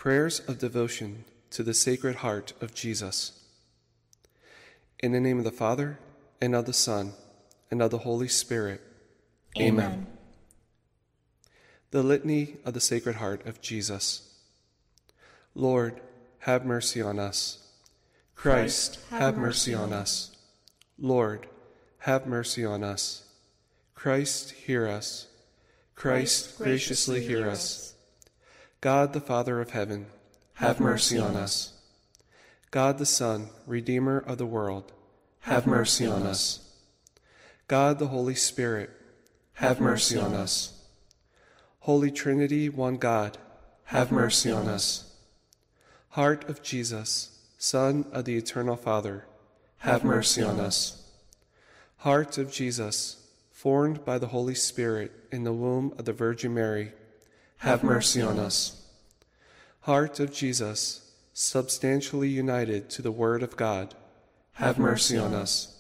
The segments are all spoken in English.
Prayers of devotion to the Sacred Heart of Jesus. In the name of the Father, and of the Son, and of the Holy Spirit. Amen. The Litany of the Sacred Heart of Jesus. Lord, have mercy on us. Christ, have mercy on us. Lord, have mercy on us. Christ, hear us. Christ, graciously hear us. God the Father of heaven, have mercy on us. God the Son, Redeemer of the world, have mercy on us. God the Holy Spirit, have mercy on us. Holy Trinity, one God, have mercy on us. Heart of Jesus, Son of the Eternal Father, have mercy on us. Heart of Jesus, formed by the Holy Spirit in the womb of the Virgin Mary, have mercy on us. Heart of Jesus, substantially united to the Word of God, have mercy on us.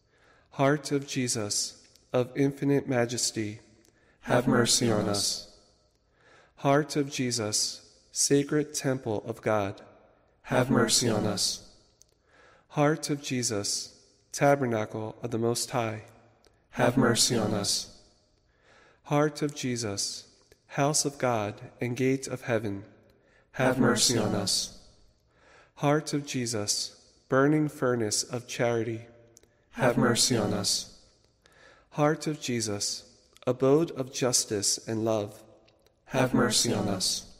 Heart of Jesus, of infinite majesty, have mercy on us. Heart of Jesus, sacred temple of God, have mercy on us. Heart of Jesus, tabernacle of the Most High, have mercy on us. Heart of Jesus, house of God and gate of heaven, have mercy on us. Heart of Jesus, burning furnace of charity, have mercy on us. Heart of Jesus, abode of justice and love, have mercy on us.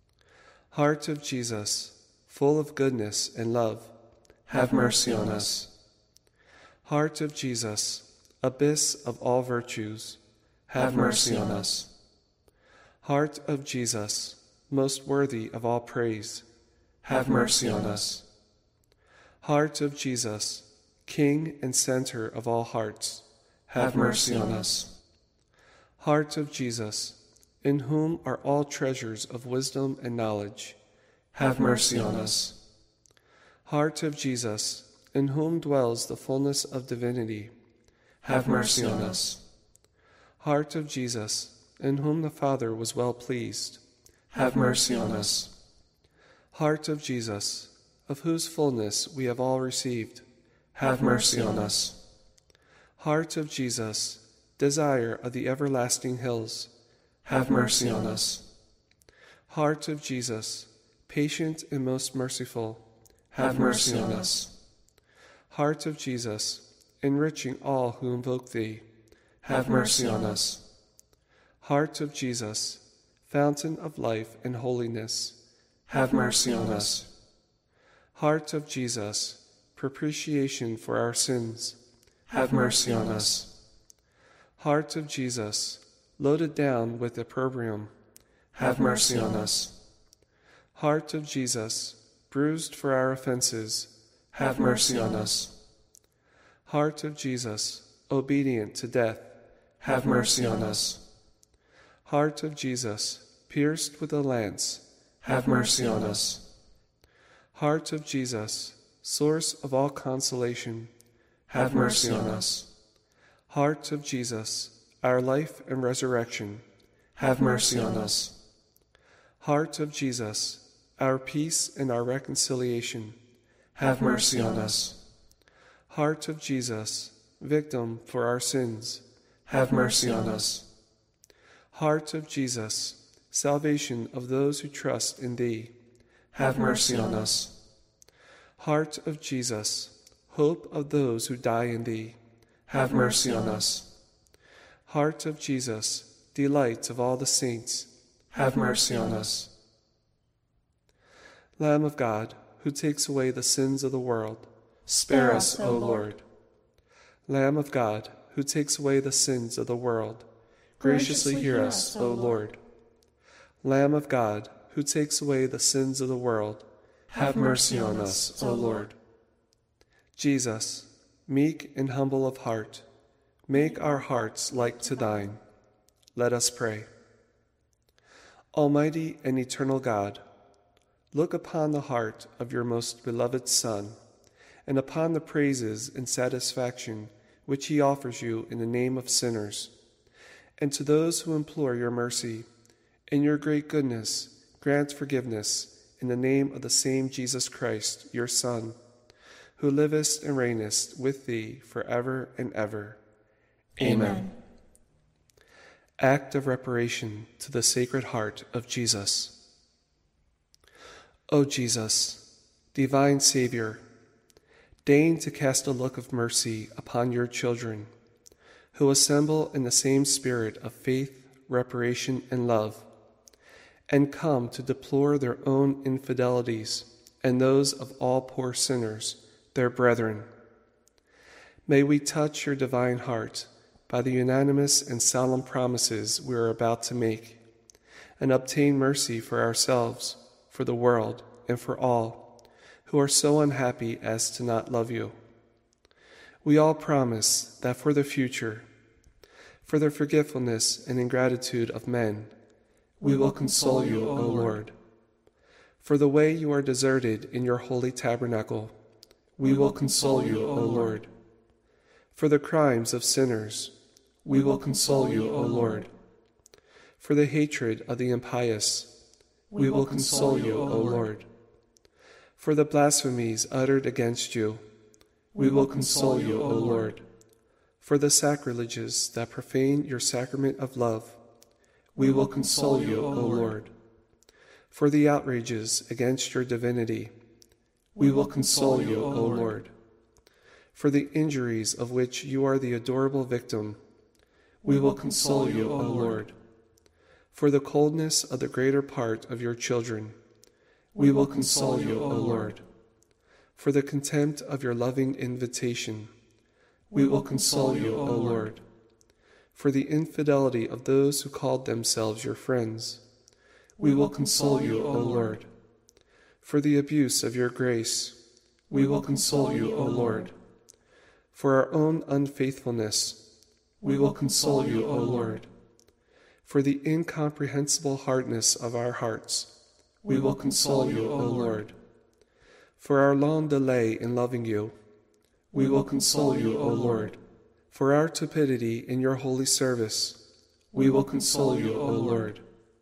Heart of Jesus, full of goodness and love, have mercy on us. Heart of Jesus, abyss of all virtues, have mercy on us. Heart of Jesus, most worthy of all praise, have mercy on us. Heart of Jesus, King and center of all hearts, have mercy on us. Heart of Jesus, in whom are all treasures of wisdom and knowledge, have mercy on us. Heart of Jesus, in whom dwells the fullness of divinity, have mercy on us. Heart of Jesus, in whom the Father was well pleased, have mercy on us. Heart of Jesus, of whose fullness we have all received, have mercy on us. Heart of Jesus, desire of the everlasting hills, have mercy on us. Heart of Jesus, patient and most merciful, have mercy on us. Heart of Jesus, enriching all who invoke thee, have mercy on us. Heart of Jesus, fountain of life and holiness, have mercy on us. Heart of Jesus, propitiation for our sins, have mercy on us. Heart of Jesus, loaded down with opprobrium, have mercy on us. Heart of Jesus, bruised for our offenses, have mercy on us. Heart of Jesus, obedient to death, have mercy on us. Heart of Jesus, pierced with a lance, have mercy on us. Heart of Jesus, source of all consolation, have mercy on us. Heart of Jesus, our life and resurrection, have mercy on us. Heart of Jesus, our peace and our reconciliation, have mercy on us. Heart of Jesus, victim for our sins, have mercy on us. Heart of Jesus, salvation of those who trust in thee, have mercy on us. Heart of Jesus, hope of those who die in thee, have mercy on us. Heart of Jesus, delight of all the saints, have mercy on us. Lamb of God, who takes away the sins of the world, spare us, O Lord. Lamb of God, who takes away the sins of the world, graciously hear us, O Lord. Lamb of God, who takes away the sins of the world, have mercy on us, O Lord. Jesus, meek and humble of heart, make our hearts like to thine. Let us pray. Almighty and eternal God, look upon the heart of your most beloved Son, and upon the praises and satisfaction which he offers you in the name of sinners. And to those who implore your mercy, in your great goodness, grant forgiveness in the name of the same Jesus Christ, your Son, who livest and reignest with thee forever and ever. Amen. Act of reparation to the Sacred Heart of Jesus. O Jesus, divine Savior, deign to cast a look of mercy upon your children, who assemble in the same spirit of faith, reparation, and love, and come to deplore their own infidelities and those of all poor sinners, their brethren. May we touch your divine heart by the unanimous and solemn promises we are about to make, and obtain mercy for ourselves, for the world, and for all who are so unhappy as to not love you. We all promise that for the future, for the forgetfulness and ingratitude of men, we will console you, O Lord. For the way you are deserted in your holy tabernacle, we will console you, O Lord. For the crimes of sinners, we will console you, O Lord. For the hatred of the impious, we will console you, O Lord. For the blasphemies uttered against you, we will console you, O Lord. For the sacrileges that profane your sacrament of love, we will console you, O Lord. For the outrages against your divinity, we will console you, O Lord. For the injuries of which you are the adorable victim, we will console you, O Lord. For the coldness of the greater part of your children, we will console you, O Lord. For the contempt of your loving invitation, we will console you, O Lord. For the infidelity of those who called themselves your friends, we will console you, O Lord. For the abuse of your grace, we will console you, O Lord. For our own unfaithfulness, we will console you, O Lord. For the incomprehensible hardness of our hearts, we will console you, O Lord. For our long delay in loving you, we will console you, O Lord. For our tepidity in your holy service, we will console you, O Lord.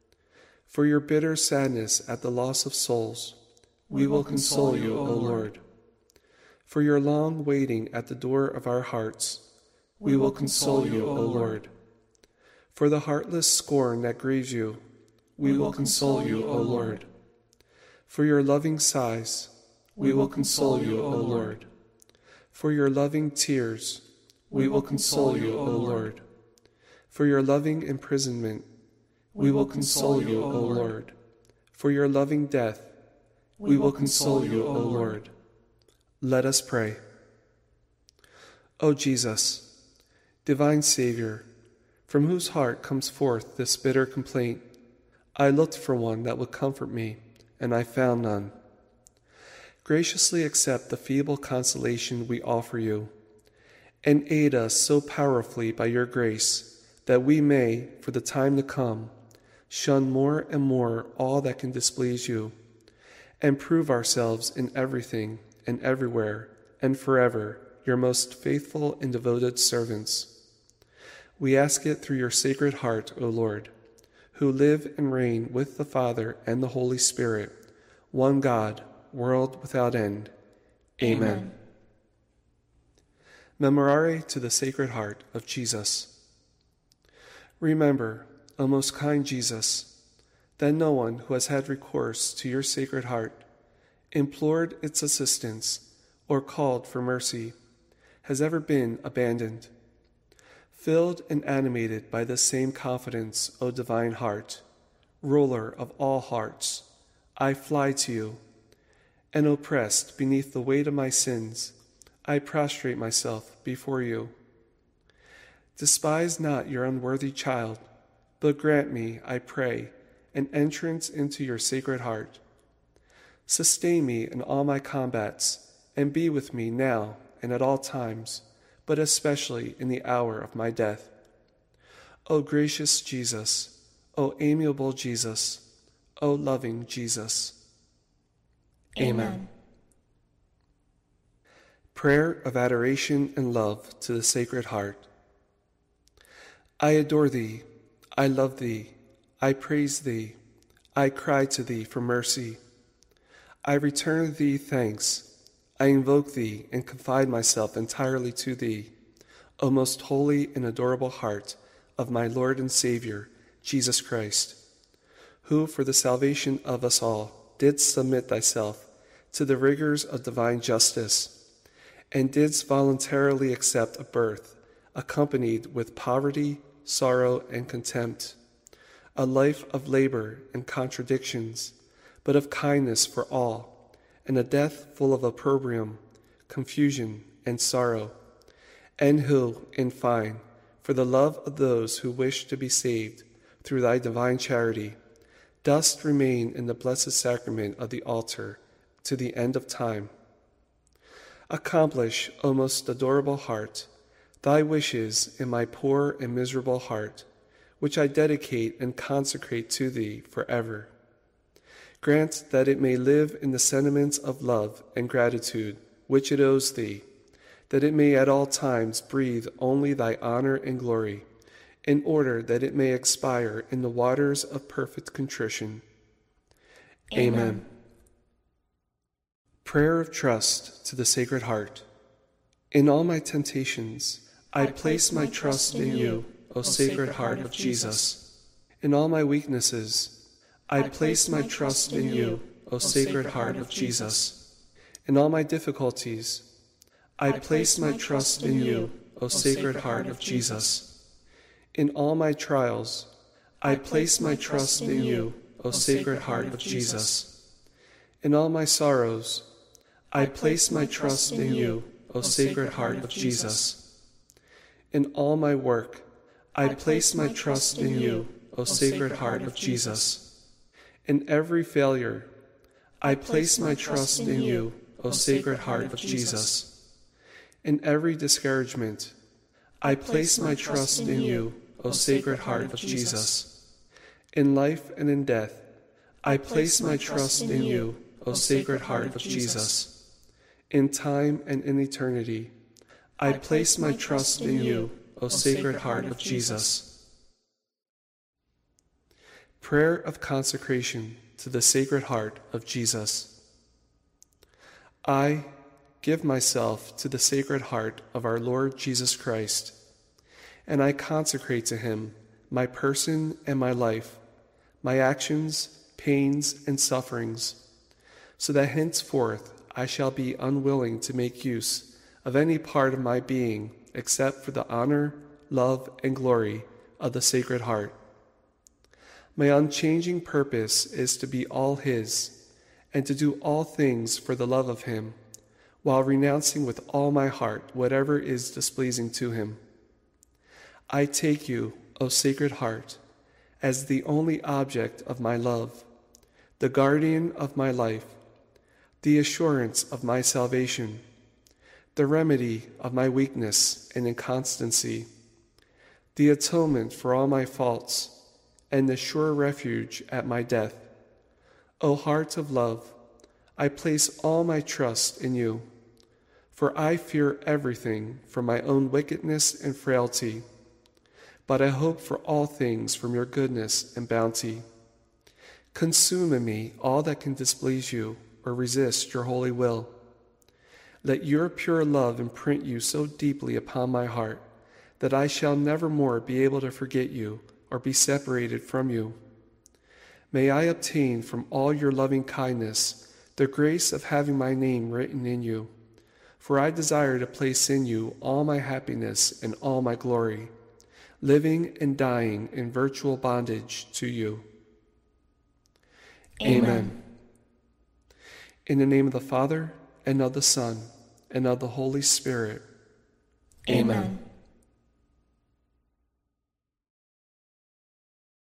For your bitter sadness at the loss of souls, we will console you, O Lord. For your long waiting at the door of our hearts, we will console you, O Lord. For the heartless scorn that grieves you, we will console you, O Lord. For your loving sighs, we will console you, O Lord. For your loving tears, we will console you, O Lord. For your loving imprisonment, we will console you, O Lord. For your loving death, we will console you, O Lord. Let us pray. O Jesus, divine Savior, from whose heart comes forth this bitter complaint, I looked for one that would comfort me, and I found none. Graciously accept the feeble consolation we offer you, and aid us so powerfully by your grace that we may, for the time to come, shun more and more all that can displease you, and prove ourselves in everything and everywhere and forever your most faithful and devoted servants. We ask it through your Sacred Heart, O Lord, who live and reign with the Father and the Holy Spirit, one God, world without end. Amen. Memorare to the Sacred Heart of Jesus. Remember, O most kind Jesus, that no one who has had recourse to your Sacred Heart, implored its assistance, or called for mercy, has ever been abandoned. Filled and animated by this same confidence, O divine heart, ruler of all hearts, I fly to you, and oppressed beneath the weight of my sins, I prostrate myself before you. Despise not your unworthy child, but grant me, I pray, an entrance into your Sacred Heart. Sustain me in all my combats, and be with me now and at all times, but especially in the hour of my death. O gracious Jesus, O amiable Jesus, O loving Jesus. Amen. Prayer of adoration and love to the Sacred Heart. I adore thee, I love thee, I praise thee, I cry to thee for mercy. I return thee thanks. I invoke thee and confide myself entirely to thee, O most holy and adorable heart of my Lord and Savior, Jesus Christ, who for the salvation of us all didst submit thyself to the rigors of divine justice, and didst voluntarily accept a birth accompanied with poverty, sorrow, and contempt, a life of labor and contradictions, but of kindness for all, and a death full of opprobrium, confusion, and sorrow, and who, in fine, for the love of those who wish to be saved through thy divine charity, dost remain in the blessed sacrament of the altar to the end of time. Accomplish, O most adorable heart, thy wishes in my poor and miserable heart, which I dedicate and consecrate to thee forever. Grant that it may live in the sentiments of love and gratitude which it owes thee, that it may at all times breathe only thy honor and glory, in order that it may expire in the waters of perfect contrition. Amen. Prayer of Trust to the Sacred Heart. In all my temptations, I place my trust in you, O Sacred Heart of Jesus. In all my weaknesses, I place my trust in you, O Sacred Heart of Jesus. In all my difficulties, I place my trust in you, O Sacred Heart of Jesus. In all my trials, I place my trust in you, O Sacred Heart of Jesus. In all my sorrows, I place my trust in you, O Sacred Heart of Jesus. In all my work, I place my trust in you, O Sacred Heart of Jesus. In every failure, I place my trust in you, O Sacred Heart of Jesus. In every discouragement, I place my trust in you, O Sacred Heart of Jesus. In life and in death, I place my trust in you, O Sacred Heart of Jesus. In time and in eternity, I place my trust in you, O Sacred Heart of Jesus. Prayer of Consecration to the Sacred Heart of Jesus. I give myself to the Sacred Heart of our Lord Jesus Christ, and I consecrate to him my person and my life, my actions, pains, and sufferings, so that henceforth I shall be unwilling to make use of any part of my being except for the honor, love, and glory of the Sacred Heart. My unchanging purpose is to be all his, and to do all things for the love of him, while renouncing with all my heart whatever is displeasing to him. I take you, O Sacred Heart, as the only object of my love, the guardian of my life, the assurance of my salvation, the remedy of my weakness and inconstancy, the atonement for all my faults, and the sure refuge at my death. O heart of love, I place all my trust in you, for I fear everything from my own wickedness and frailty, but I hope for all things from your goodness and bounty. Consume in me all that can displease you or resist your holy will. Let your pure love imprint you so deeply upon my heart that I shall never more be able to forget you or be separated from you. May I obtain from all your loving kindness the grace of having my name written in you, for I desire to place in you all my happiness and all my glory, living and dying in virtual bondage to you. Amen. In the name of the Father, and of the Son, and of the Holy Spirit. Amen.